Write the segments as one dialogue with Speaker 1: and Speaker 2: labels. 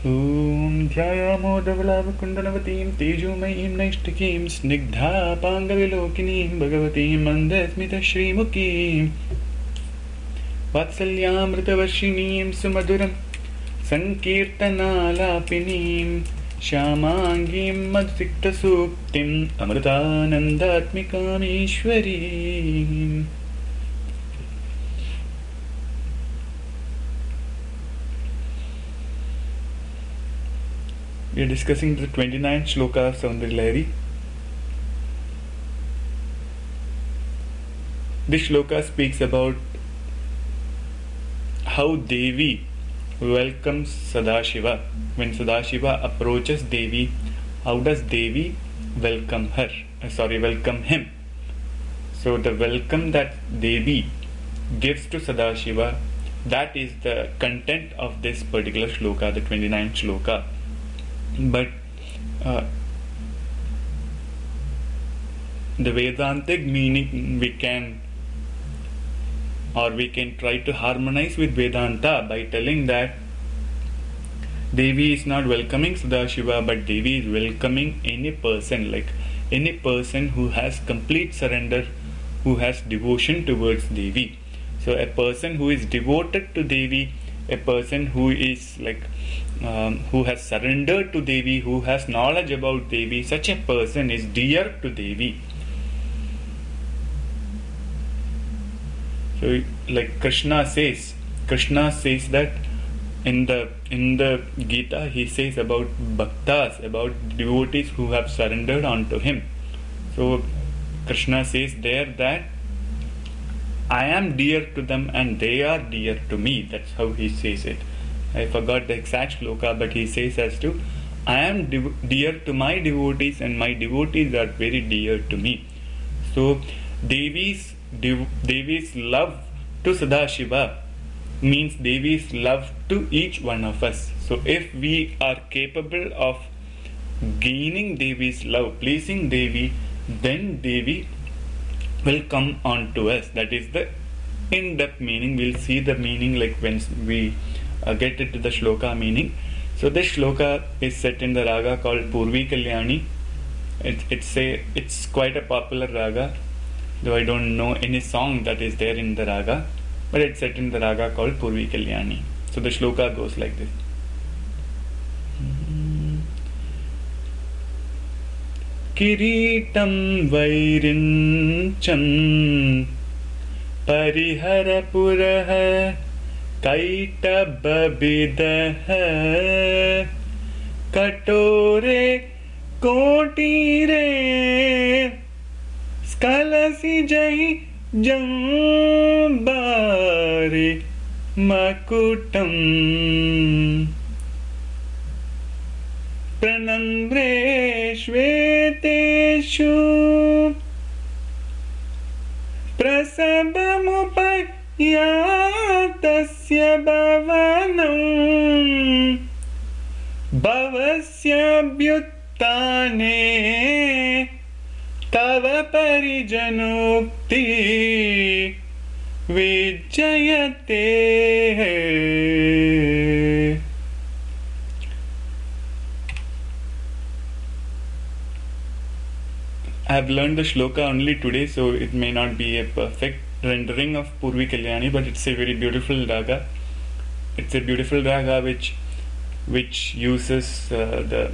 Speaker 1: Om ध्यायामोदवलावकुण्डलवतीं तेजोमयीं नैष्टिकीं स्निग्धापाङ्गविलोकिनीं भगवतीं मन्दस्मितश्रीमुखीं वात्सल्यामृतवर्षिणीं सुमधुरं सङ्कीर्तनालापिनीं श्यामाङ्गीं मदसिक्तसूक्तिम् अमृतानन्दात्मिकामीश्वरीम्. We are discussing the 29th shloka of Saundarya. This shloka speaks about how Devi welcomes Sadashiva. When Sadashiva approaches Devi, how does Devi welcome her? Welcome him. So the welcome that Devi gives to Sadashiva, that is the content of this particular shloka, the 29th shloka. But the Vedantic meaning we can try to harmonize with Vedanta by telling that Devi is not welcoming Sadashiva, but Devi is welcoming any person, like any person who has complete surrender, who has devotion towards Devi. So a person who is devoted to Devi, a person who is who has surrendered to Devi, who has knowledge about Devi, such a person is dear to Devi. So, like Krishna says that in the Gita, he says about bhaktas, about devotees who have surrendered unto him. So Krishna says there that I am dear to them and they are dear to me. That's how he says it. I forgot the exact shloka, but he says as to I am dear to my devotees and my devotees are very dear to me. So Devi's love to Sadashiva means Devi's love to each one of us. So if we are capable of gaining Devi's love, pleasing Devi, then Devi will come on to us. That is the in-depth meaning. We'll see the meaning like when we get into the shloka meaning. So this shloka is set in the raga called Purvi Kalyani. It's quite a popular raga, though I don't know any song that is there in the raga, but it's set in the raga called Purvi Kalyani. So the shloka goes like this. Kiritam Vairincham Pariharapuraha Kaitababidaha Katore Kotire Skalasi Jai Jambari Makutam Pranamre Shveteshu Prasabhamupayatasya bhavanam Bhavasya bhyuttane Tava parijanukti Vijayate. I have learned the shloka only today, so it may not be a perfect rendering of Purvi Kalyani, but it's a very beautiful raga. It's a beautiful raga which uses the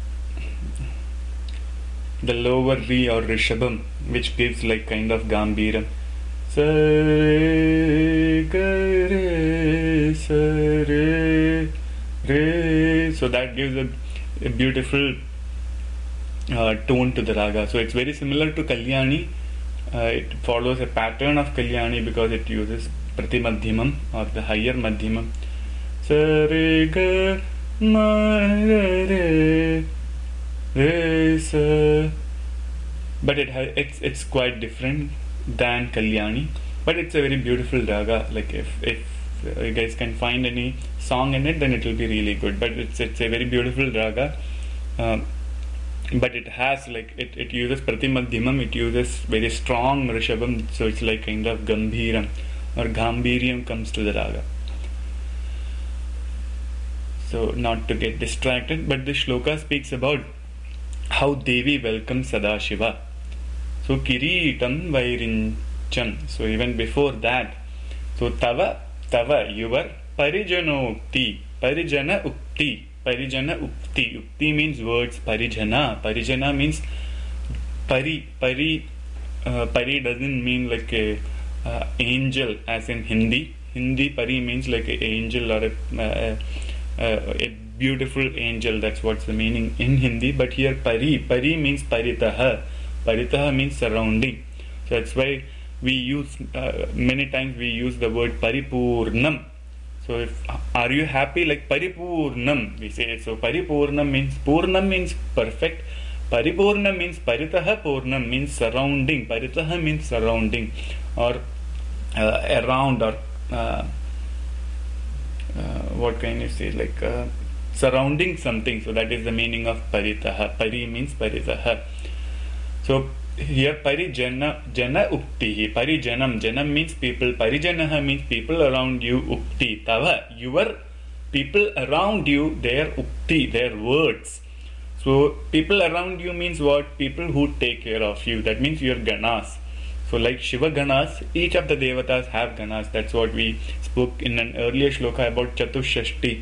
Speaker 1: lower V or Rishabham, which gives like kind of Gambiram. Sare Gare Sare Re. So that gives a beautiful tone to the raga. So it's very similar to Kalyani. It follows a pattern of Kalyani because it uses Pratimadhyamam or the higher Madhyamam. Sare Ga Ma Re Re Sa. But it's quite different than Kalyani. But it's a very beautiful raga. Like if you guys can find any song in it, then it will be really good. But it's a very beautiful raga. But it has it uses Pratimadhyamam, it uses very strong Rishabham, so it's like kind of Gambhiram or Gambhiriam comes to the raga. so not to get distracted. But this shloka speaks about how Devi welcomes Sadashiva. So Kiritam Vairincham. So even before that, so Tava, your Parijanokti, Parijana Ukti, Parijana Ukti. Ukti means words, Parijana means Pari doesn't mean like a angel as in Hindi Pari means like an angel or a beautiful angel. That's what's the meaning in Hindi. But here Pari means Paritaha means surrounding. So that's why we use many times we use the word Paripurnam. So if are you happy, like Paripurnam we say. So Paripurnam means perfect. Paripurna means Paritaha Purnam means surrounding. Paritaha means surrounding or around, or what can you say, like surrounding something. So that is the meaning of Paritaha. Pari means Paritaha. So here Parijana Ukti. Janam means people. Parijanaha means people around you. Ukti. Tava, your people around you, their Ukti, their words. So people around you means what? People who take care of you. That means your Ganas. So like Shiva Ganas, each of the Devatas have Ganas. That's what we spoke in an earlier shloka about Chatushashti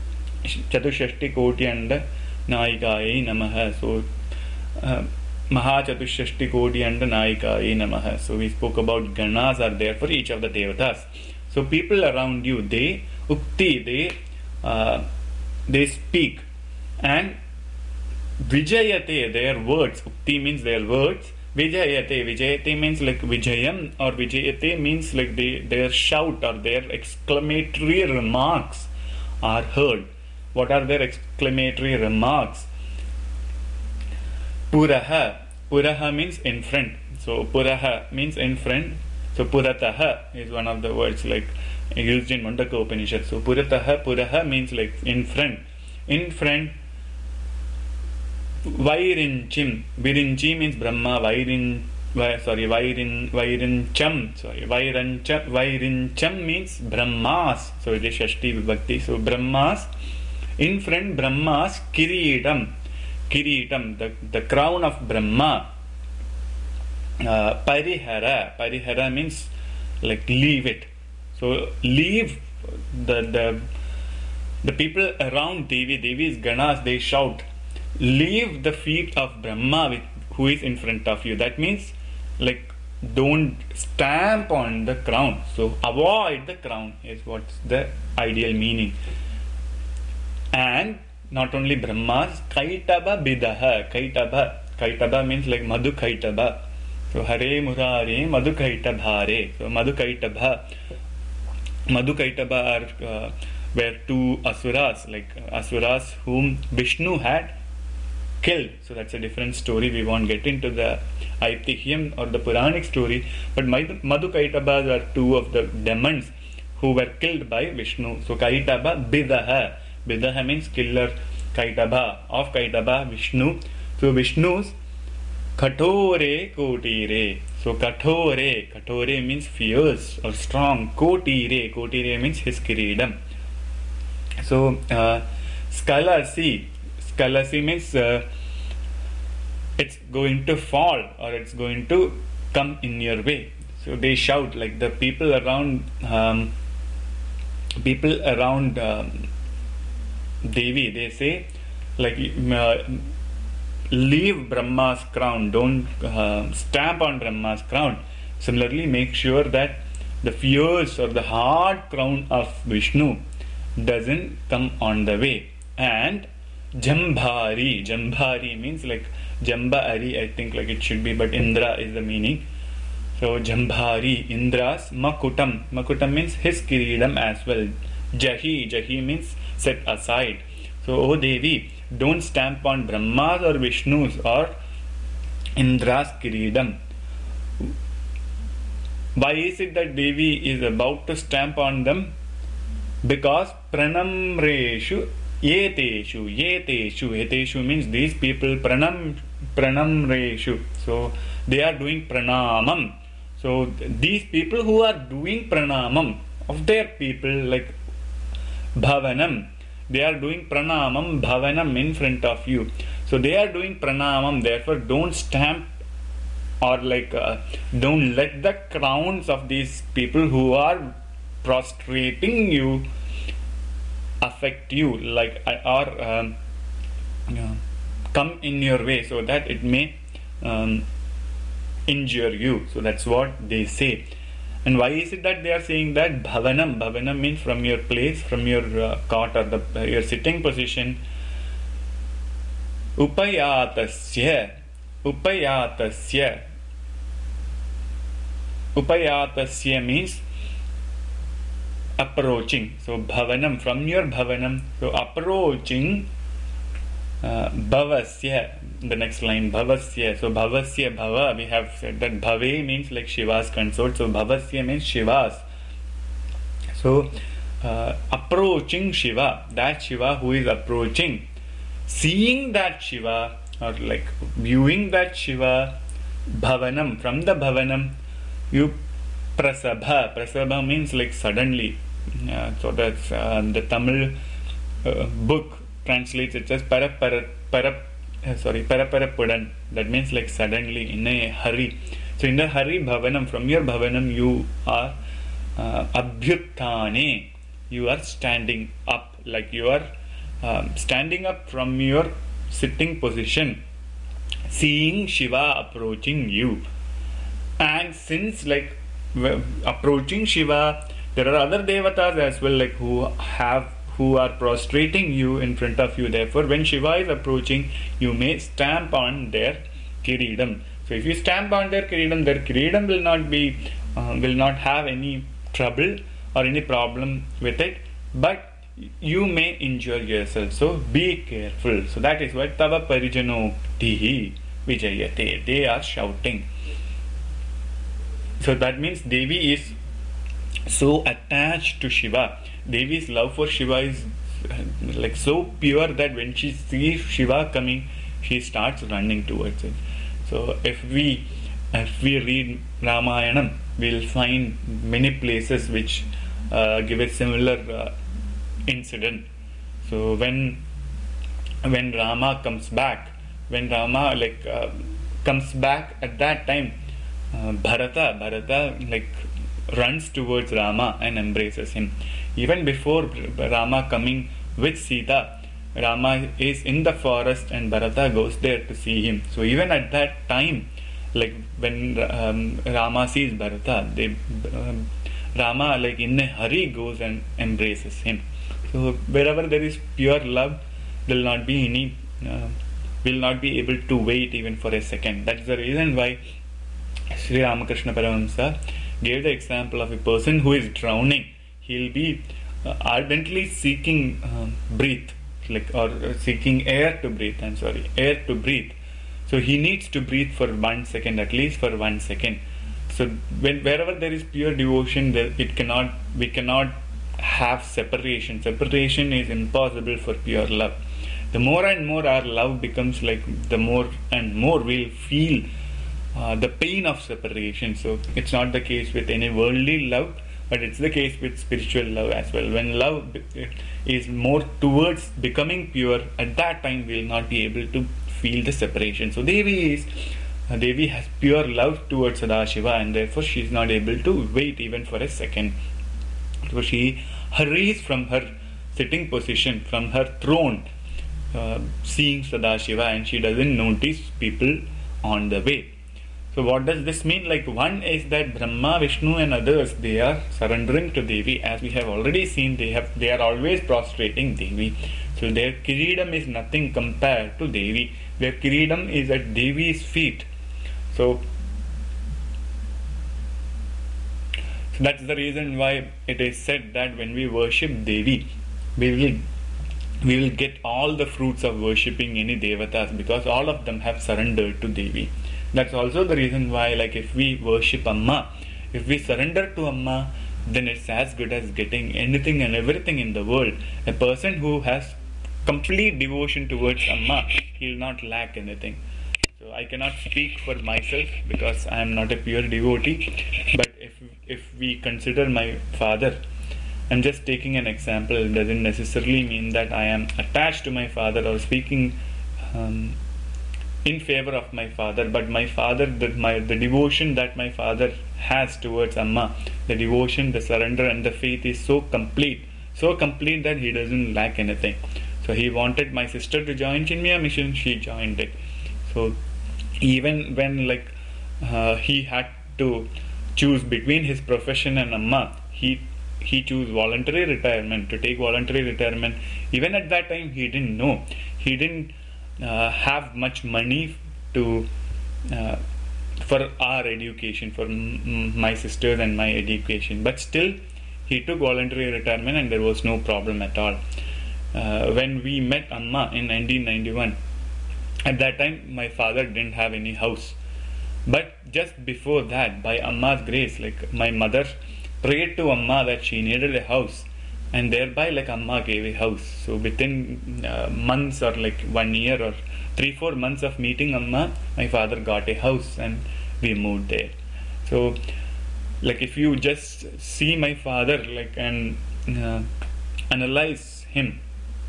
Speaker 1: Koti and Naikaye Namaha. So Maha Chatushashti Koti and Naikaye Namaha. So we spoke about Ganas are there for each of the Devatas. So people around you, they Ukti, they speak, and Vijayate, their words. Ukti means their words. Vijayate means like Vijayam, or Vijayate means like their shout or their exclamatory remarks are heard. What are their exclamatory remarks? Puraha means in front. So Puraha means in front. So Purataha is one of the words like used in Mundaka Upanishad. So Puraha means like in front. In front. Vairinchim means Brahma. Vairincham means Brahmas. So it is Shashti Vibhakti. So Brahmas, in front Brahmas, Kiritam, the crown of Brahma. Parihara means like leave it. So leave the people around Devi. Devi's Ganas, they shout, leave the feet of Brahma who is in front of you. That means like don't stamp on the crown. So avoid the crown is what's the ideal meaning. And not only Brahmas, Kaitaba Bidaha. Kaitaba means like Madhu Kaitaba. So Hare Murare Madhu Kaitabhare. So Madhu Kaitaba were two asuras, like asuras whom Vishnu had killed. So that's a different story. We won't get into the Aitihyam or the Puranic story. But Madhu Kaitabas are two of the demons who were killed by Vishnu. So Kaitaba Bidaha. Bidaha means killer. Kaitaba, of Kaitaba, Vishnu. So Vishnu's Kathore Kotire. So Kathore means fierce or strong. Kotire means his kiridam. So Skalasi means it's going to fall or it's going to come in your way. So they shout, like the people around Devi, they say like leave Brahma's crown, don't stamp on Brahma's crown. Similarly, make sure that the fierce or the hard crown of Vishnu doesn't come on the way. And Jambhari means like Jamba-ari, I think like it should be, but Indra is the meaning. So Jambhari, Indra's Makutam means his kiridam as well. Jahi means set aside. So O Devi, don't stamp on Brahma's or Vishnu's or Indra's kiridam. Why is it that Devi is about to stamp on them? Because pranamreshu yeteshu means these people, pranamreshu. So they are doing pranamam. So these people who are doing pranamam of their people, like bhavanam, they are doing pranamam, bhavanam in front of you. So they are doing pranamam, therefore don't stamp or don't let the crowns of these people who are prostrating you affect you, or come in your way, so that it may injure you. So that's what they say. And why is it that they are saying that? Bhavanam means from your place, from your cot or your sitting position. Upayatasya means approaching. So bhavanam, from your bhavanam, so approaching. Bhavasya, the next line, bhavasya. So bhavasya, bhava, we have said that bhave means like Shiva's consort. So bhavasya means Shiva's. So approaching Shiva, that Shiva who is approaching, seeing that Shiva, or like viewing that Shiva, bhavanam, from the bhavanam, you prasabha means like suddenly. So that's the Tamil book translates it as paraparapudan. That means like suddenly, in a hurry. So in the hurry, bhavanam, from your bhavanam you are abhyuttane, you are standing up, like you are standing up from your sitting position, seeing Shiva approaching you. And since like approaching Shiva, there are other devatas as well, like who are prostrating you in front of you. Therefore, when Shiva is approaching, you may stamp on their kiridam. So if you stamp on their kiridam will not have any trouble or any problem with it, but you may injure yourself. So be careful. So that is why Tava Parijano Tihi Vijayate. They are shouting. So that means Devi is so attached to Shiva. Devi's love for Shiva is like so pure that when she sees Shiva coming, she starts running towards it. So if we read Ramayanam, we'll find many places which give a similar incident. So when Rama comes back, comes back at that time, Bharata like runs towards Rama and embraces him. Even before Rama coming with Sita, Rama is in the forest and Bharata goes there to see him. So even at that time, like when Rama sees Bharata, Rama like in a hurry goes and embraces him. So wherever there is pure love, there will not be able to wait even for a second. That's the reason why Sri Ramakrishna Paramahamsa gave the example of a person who is drowning. He'll be ardently seeking seeking air to breathe. So he needs to breathe for 1 second, at least for 1 second. So wherever there is pure devotion, we cannot have separation. Separation is impossible for pure love. The more and more our love becomes, like the more and more we'll feel the pain of separation. So it's not the case with any worldly love, but it's the case with spiritual love as well. When love is more towards becoming pure, at that time we will not be able to feel the separation. So Devi has pure love towards Sadashiva, and therefore she is not able to wait even for a second. So she hurries from her sitting position, from her throne, seeing Sadashiva, and she doesn't notice people on the way. So what does this mean? Like, one is that Brahma, Vishnu and others, they are surrendering to Devi. As we have already seen, they are always prostrating Devi. So their kiridam is nothing compared to Devi. Their kiridam is at Devi's feet. So that's the reason why it is said that when we worship Devi, we will get all the fruits of worshipping any devatas, because all of them have surrendered to Devi. That's also the reason why, like, if we worship Amma, if we surrender to Amma, then it's as good as getting anything and everything in the world. A person who has complete devotion towards Amma, he will not lack anything. So I cannot speak for myself because I am not a pure devotee, but if we consider my father, I'm just taking an example. It doesn't necessarily mean that I am attached to my father or speaking in favor of my father, but my father, the devotion that my father has towards Amma, the devotion, the surrender and the faith is so complete that he doesn't lack anything. So he wanted my sister to join Chinmaya Mission, she joined it. So even when he had to choose between his profession and Amma, he chose voluntary retirement, to take voluntary retirement. Even at that time he didn't know, he didn't have much money to for our education, for my sisters and my education, but still he took voluntary retirement and there was no problem at all. When we met Amma in 1991, at that time my father didn't have any house, but just before that, by Amma's grace, my mother prayed to Amma that she needed a house, and thereby Amma gave a house. So within months or 1 year or 3-4 months of meeting Amma, my father got a house and we moved there. So if you just see my father and analyze him,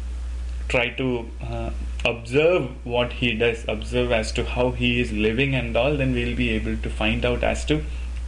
Speaker 1: try to observe what he does, observe as to how he is living and all, then we'll be able to find out as to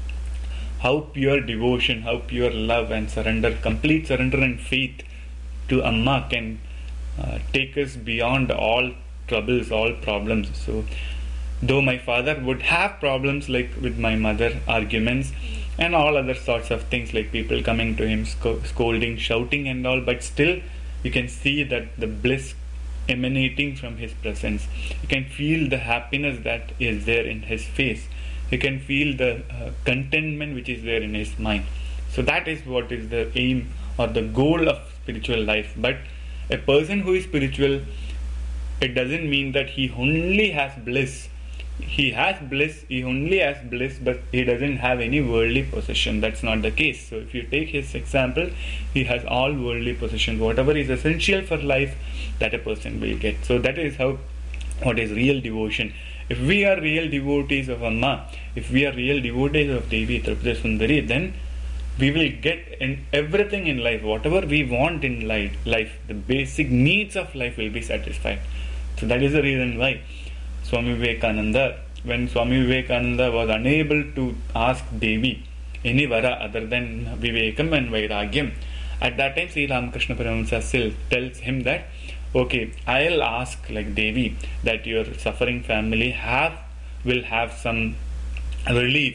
Speaker 1: how pure devotion, how pure love and surrender, complete surrender and faith to Amma can take us beyond all troubles, all problems. So though my father would have problems with my mother, arguments and all other sorts of things, people coming to him, scolding, shouting and all, but still you can see that the bliss emanating from his presence. You can feel the happiness that is there in his face. You can feel the contentment which is there in his mind. So that is what is the aim or the goal of spiritual life. But a person who is spiritual, it doesn't mean that he only has bliss. He has bliss, he only has bliss, but he doesn't have any worldly possession. That's not the case. So if you take his example, he has all worldly possessions. Whatever is essential for life, that a person will get. So that is what is real devotion. If we are real devotees of Amma, if we are real devotees of Devi Tripura Sundari, then we will get in everything in life, whatever we want in life, the basic needs of life will be satisfied. So that is the reason why Swami Vivekananda, when Swami Vivekananda was unable to ask Devi any vara other than Vivekam and Vairagyam, at that time Sri Ramakrishna Paramahamsa still tells him that, okay, I'll ask Devi that your suffering family will have some relief,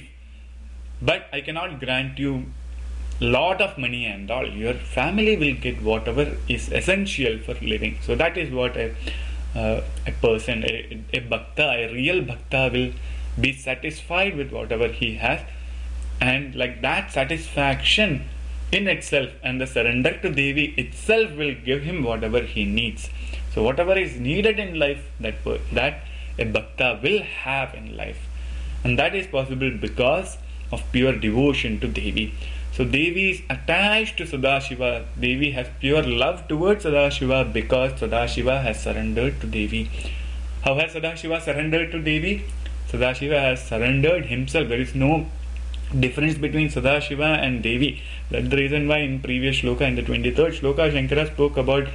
Speaker 1: but I cannot grant you lot of money and all. Your family will get whatever is essential for living. So that is what a person, a bhakta, a real bhakta will be satisfied with whatever he has, and that satisfaction in itself and the surrender to Devi itself will give him whatever he needs. So whatever is needed in life, that a bhakta will have in life, and that is possible because of pure devotion to Devi. So Devi is attached to Sadashiva. Devi has pure love towards Sadashiva because Sadashiva has surrendered to Devi. How has Sadashiva surrendered to Devi? Sadashiva has surrendered himself. There is no difference between Sadashiva and Devi. That's the reason why in previous shloka, in the 23rd shloka, Shankara spoke about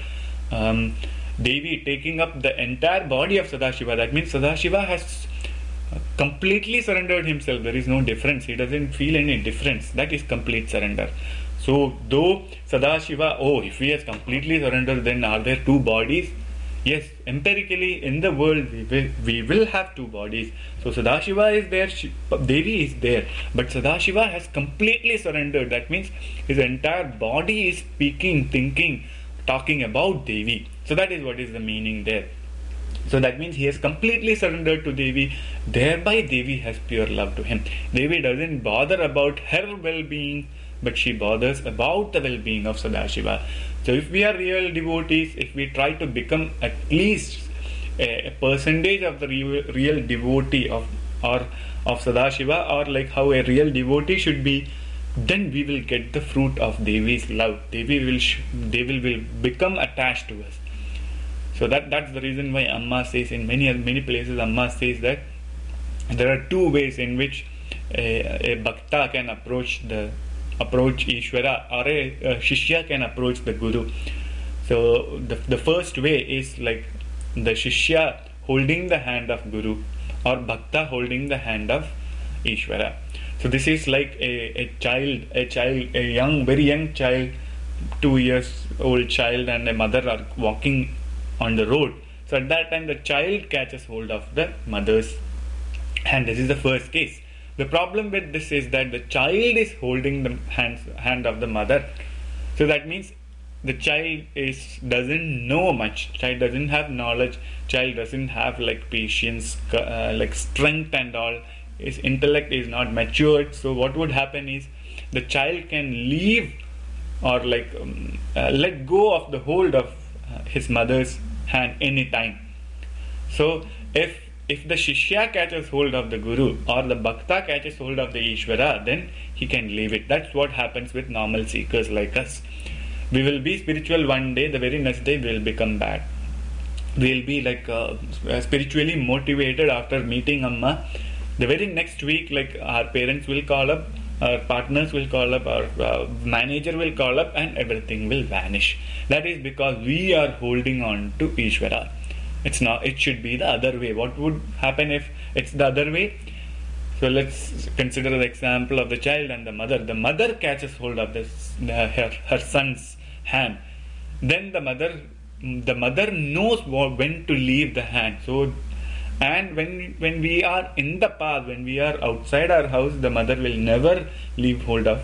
Speaker 1: Devi taking up the entire body of Sadashiva. That means Sadashiva has completely surrendered himself. There is no difference. He doesn't feel any difference. That is complete surrender. So though Sadashiva, if he has completely surrendered, then are there two bodies? Yes, empirically in the world we will have two bodies. So Sadashiva is there, Devi is there, but Sadashiva has completely surrendered. That means his entire body is speaking, thinking, talking about Devi. So that is what is the meaning there. So that means he has completely surrendered to Devi, thereby Devi has pure love to him. Devi doesn't bother about her well-being, but she bothers about the well-being of Sadashiva. So if we are real devotees, if we try to become at least a percentage of the real devotee of Sadashiva, or how a real devotee should be, then we will get the fruit of Devi's love. Devi will become attached to us. So that's the reason why Amma says, in many places Amma says that there are two ways in which a bhakta can approach the approach Ishvara, or a Shishya can approach the Guru. So the first way is like the Shishya holding the hand of Guru, or Bhakta holding the hand of Ishvara. So this is like a very young child, 2 years old child, and a mother are walking on the road. So at that time the child catches hold of the mother's hand. This is the first case. The problem with this is that the child is holding the hand of the mother. So that means the child doesn't know much. Child doesn't have knowledge. Child doesn't have like patience, like strength and all. His intellect is not matured. So what would happen is the child can leave or like let go of the hold of his mother's hand anytime. So if the Shishya catches hold of the Guru, or the Bhakta catches hold of the Ishvara, then he can leave it. That's what happens with normal seekers like us. We will be spiritual one day, the very next day we will become bad. We will be like spiritually motivated after meeting Amma. The very next week, like our parents will call up, our partners will call up, our manager will call up, and everything will vanish. That is because we are holding on to Ishvara. It's not. It should be the other way. What would happen if it's the other way? So let's consider the example of the child and the mother. The mother catches hold of her son's hand. Then the mother knows when to leave the hand. So, and when we are in the path, when we are outside our house, the mother will never leave hold of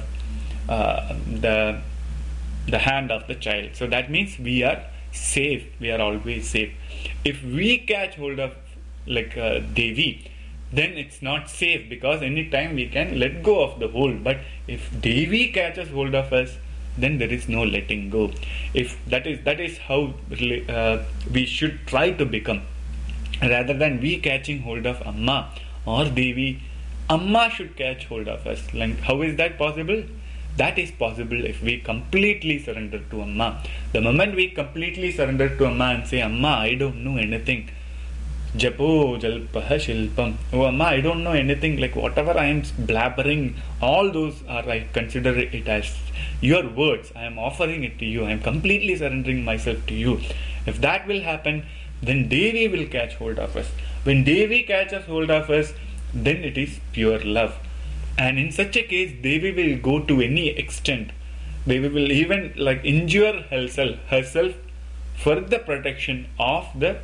Speaker 1: the hand of the child. So that means we are safe. We are always safe. If we catch hold of like Devi, then it's not safe, because anytime we can let go of the hold. But if Devi catches hold of us, then there is no letting go. If that is how we should try to become. Rather than we catching hold of Amma or Devi, Amma should catch hold of us. Like, how is that possible? That is possible if we completely surrender to Amma. The moment we completely surrender to Amma and say, Amma, I don't know anything. Japo jalpaha shilpam. Oh Amma, I don't know anything. Like whatever I am blabbering, all those are, I consider it as your words. I am offering it to you. I am completely surrendering myself to you. If that will happen, then Devi will catch hold of us. When Devi catches hold of us, then it is pure love. And in such a case, Devi will go to any extent. Devi will even like injure herself for the protection of the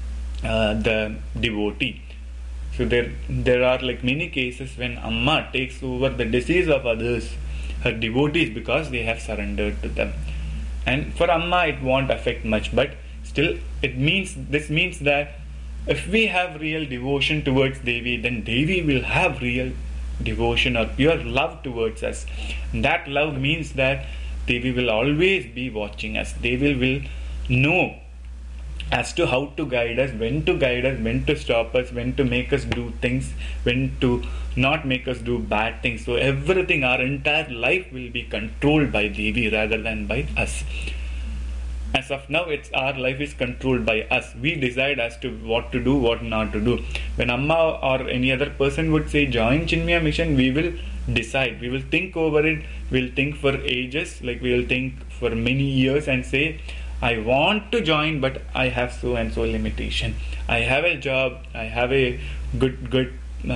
Speaker 1: devotee. So there are like many cases when Amma takes over the disease of others, her devotees, because they have surrendered to them. And for Amma it won't affect much, but still this means that if we have real devotion towards Devi, then Devi will have real devotion or pure love towards us. And that love means that Devi will always be watching us. Devi will know as to how to guide us, when to stop us, when to make us do things, when to not make us do bad things. So everything, our entire life will be controlled by Devi rather than by us. As of now, our life is controlled by us. We decide as to what to do, what not to do. When Amma or any other person would say join Chinmaya mission, we will decide. We will think over it. We'll think for ages, like we will think for many years and say, I want to join, but I have so and so limitation. I have a job. I have a good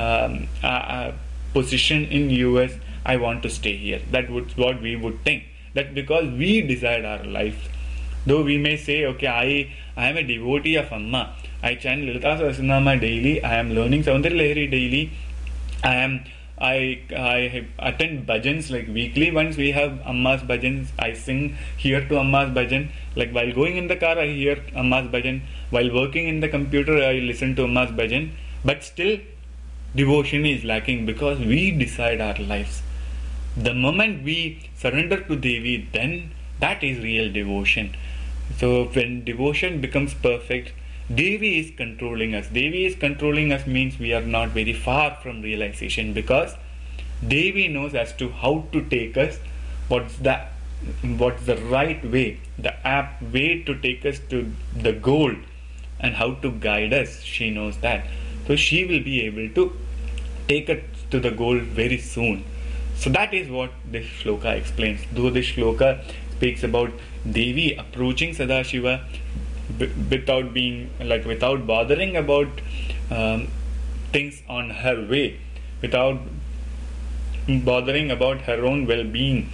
Speaker 1: position in US. I want to stay here. That was what we would think. That because we decide our life. Though we may say, okay, I am a devotee of Amma. I chant Lalita Sahasranama daily. I am learning Saundara Lahari daily. I attend bhajans like weekly. Once we have Amma's bhajans, I sing here to Amma's bhajan. Like while going in the car, I hear Amma's bhajan. While working in the computer, I listen to Amma's bhajan. But still, devotion is lacking because we decide our lives. The moment we surrender to Devi, then that is real devotion. So when devotion becomes perfect, Devi is controlling us. Devi is controlling us means we are not very far from realization, because Devi knows as to how to take us, what's the right way, the apt way to take us to the goal, and how to guide us. She knows that. So she will be able to take us to the goal very soon. So that is what this shloka explains. Though this shloka speaks about Devi approaching Sadashiva without bothering about things on her way, without bothering about her own well-being,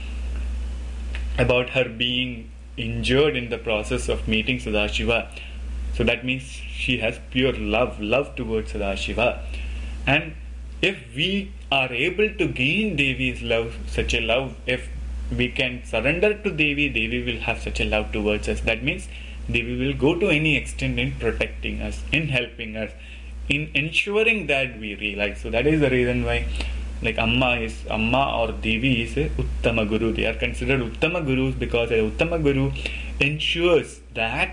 Speaker 1: about her being injured in the process of meeting Sadashiva. So that means she has pure love towards Sadashiva. And if we are able to gain Devi's love, such a love, if we can surrender to Devi, Devi will have such a love towards us. That means Devi will go to any extent in protecting us, in helping us, in ensuring that we realize. So that is the reason why, like Amma or Devi is a Uttama Guru. They are considered Uttama Gurus because a Uttama Guru ensures that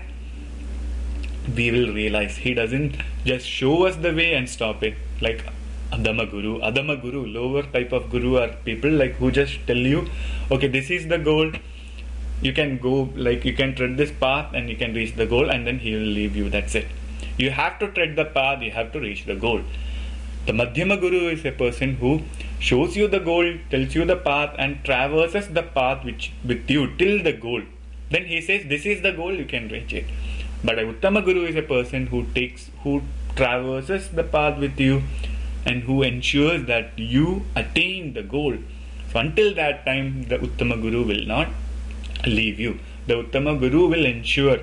Speaker 1: we will realize. He doesn't just show us the way and stop it. Like Adama Guru, lower type of Guru are people like who just tell you, okay, this is the goal. You can go, like you can tread this path and you can reach the goal, and then he will leave you. That's it. You have to tread the path, you have to reach the goal. The Madhyama Guru is a person who shows you the goal, tells you the path, and traverses the path with you till the goal. Then he says, this is the goal, you can reach it. But a Uttama Guru is a person who traverses the path with you and who ensures that you attain the goal. So until that time, the Uttama Guru will not leave you. The Uttama Guru will ensure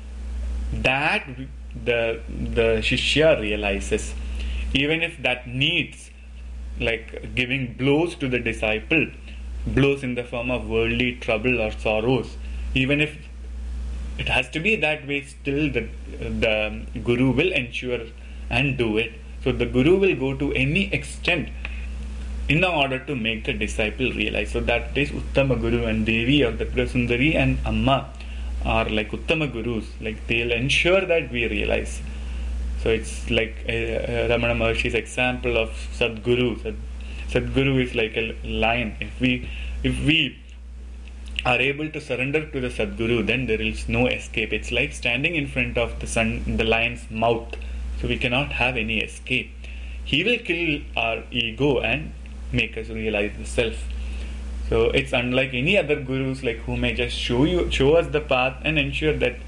Speaker 1: that the Shishya realizes, even if that needs like giving blows to the disciple, blows in the form of worldly trouble or sorrows, even if it has to be that way, still the Guru will ensure and do it. So the Guru will go to any extent in order to make the disciple realize. So that is Uttama Guru, and Devi or the Sundari and Amma are like Uttama Gurus. Like they'll ensure that we realize. So it's like Ramana Maharshi's example of Sadguru. Sadguru is like a lion. If we are able to surrender to the Sadguru, then there is no escape. It's like standing in front of the lion's mouth. So we cannot have any escape. He will kill our ego and make us realize the self. So it's unlike any other gurus, like who may just show us the path and ensure that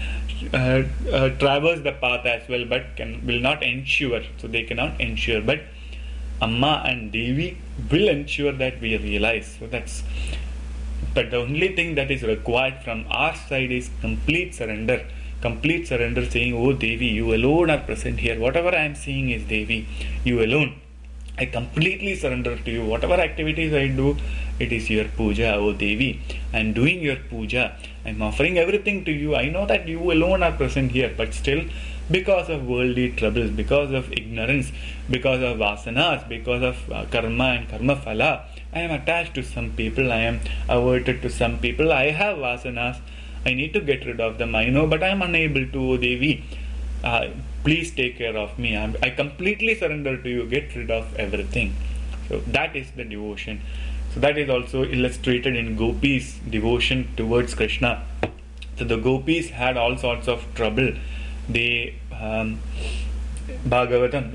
Speaker 1: traverse the path as well, but will not ensure. So they cannot ensure. But Amma and Devi will ensure that we realize. So but the only thing that is required from our side is complete surrender. Complete surrender, saying, oh Devi, you alone are present here. Whatever I am seeing is Devi, you alone. I completely surrender to you. Whatever activities I do, it is your puja, oh Devi. I am doing your puja. I am offering everything to you. I know that you alone are present here, but still, because of worldly troubles, because of ignorance, because of vasanas, because of karma and karma phala, I am attached to some people. I am averted to some people. I have vasanas. I need to get rid of them. I know, but I am unable to, oh Devi. Please take care of me. I completely surrender to you. Get rid of everything. So that is the devotion. So that is also illustrated in Gopis' devotion towards Krishna. So the Gopis had all sorts of trouble. They Bhagavatam,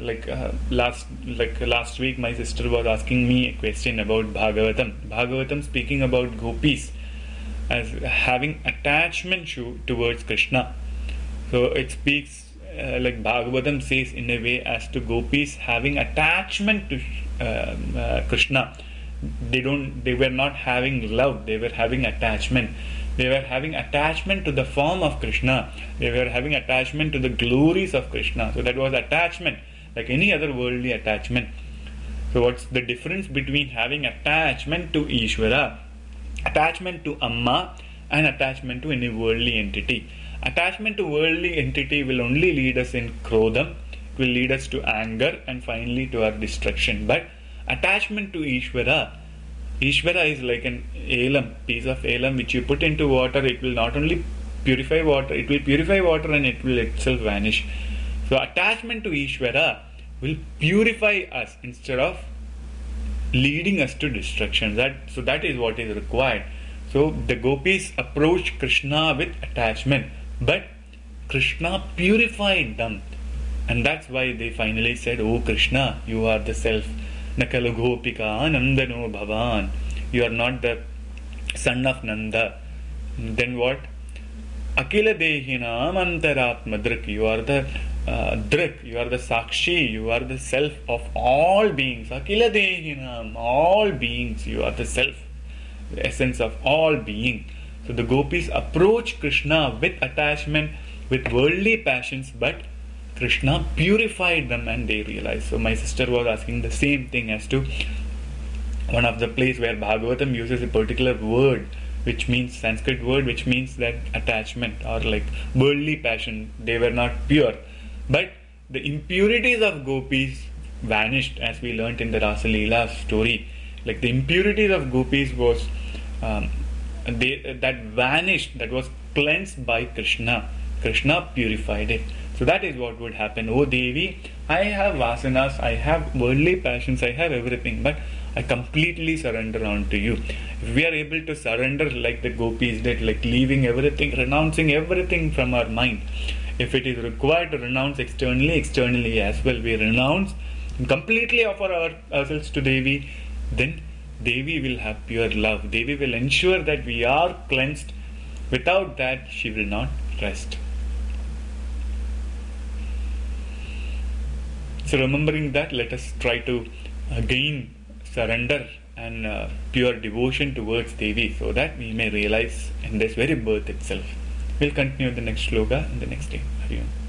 Speaker 1: last week my sister was asking me a question about Bhagavatam. Bhagavatam speaking about Gopis as having attachment towards Krishna. So it speaks like Bhagavatam says in a way as to Gopis having attachment to Krishna. They were not having love, they were having attachment. They were having attachment to the form of Krishna. They were having attachment to the glories of Krishna. So that was attachment, like any other worldly attachment. So what's the difference between having attachment to Ishvara, attachment to Amma, and attachment to any worldly entity? Attachment to worldly entity will only lead us in krodham, it will lead us to anger, and finally to our destruction. But attachment to Ishvara is like an piece of elam which you put into water. It will not only purify water, it will purify water and it will itself vanish. So attachment to Ishvara will purify us instead of leading us to destruction. That is what is required. So the Gopis approached Krishna with attachment, but Krishna purified them, and that's why they finally said, oh Krishna, you are the self. Nakalu Gopika Nandano Bhavan. You are not the son of Nanda. Then what? Akila Dehinam Antaratma Drik. You are the Drik, you are the Sakshi, you are the self of all beings. Akila Dehinam, all beings, you are the self, the essence of all being. So the gopis approach Krishna with attachment, with worldly passions, but Krishna purified them and they realized. So my sister was asking the same thing as to one of the place where Bhagavatam uses a particular word, which means Sanskrit word, which means that attachment or like worldly passion. They were not pure, but the impurities of gopis vanished, as we learnt in the Rasa Leela story. Like the impurities of gopis was that vanished, that was cleansed by Krishna. Krishna purified it. So that is what would happen. Oh Devi, I have vasanas, I have worldly passions, I have everything, but I completely surrender unto you. If we are able to surrender like the gopis did, like leaving everything, renouncing everything from our mind, if it is required to renounce externally as well, we renounce and completely offer ourselves to Devi, then Devi will have pure love. Devi will ensure that we are cleansed. Without that, she will not rest. So remembering that, let us try to gain surrender and pure devotion towards Devi, so that we may realize in this very birth itself. We'll continue the next shloka in the next day. Hari Om.